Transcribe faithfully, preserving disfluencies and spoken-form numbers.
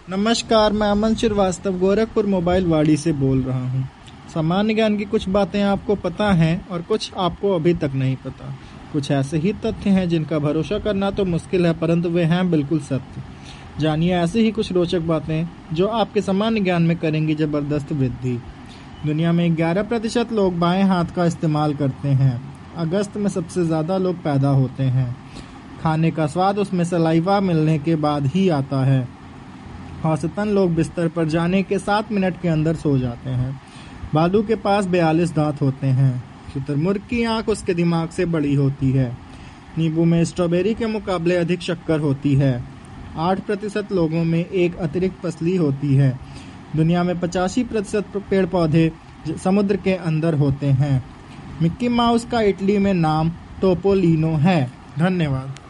नमस्कार, मैं अमन श्रीवास्तव गोरखपुर मोबाइल वाड़ी से बोल रहा हूँ। सामान्य ज्ञान की कुछ बातें आपको पता हैं और कुछ आपको अभी तक नहीं पता। कुछ ऐसे ही तथ्य हैं जिनका भरोसा करना तो मुश्किल है, परंतु वे हैं बिल्कुल सत्य। जानिए ऐसी ही कुछ रोचक बातें जो आपके सामान्य ज्ञान में करेंगी जबरदस्त वृद्धि। दुनिया में ग्यारह प्रतिशत लोग बाएं हाथ का इस्तेमाल करते हैं। अगस्त में सबसे ज़्यादा लोग पैदा होते हैं। खाने का स्वाद उसमें सलाइवा मिलने के बाद ही आता है। औसतन लोग बिस्तर पर जाने के सात मिनट के अंदर सो जाते हैं। भालू के पास बयालीस दांत होते हैं। शुतुरमुर्ग की आंख उसके दिमाग से बड़ी होती है। नींबू में स्ट्रॉबेरी के मुकाबले अधिक शक्कर होती है। आठ प्रतिशत लोगों में एक अतिरिक्त पसली होती है। दुनिया में पचासी प्रतिशत पेड़ पौधे समुद्र के अंदर होते हैं। मिक्की माउस का इटली में नाम टोपोलिनो है। धन्यवाद।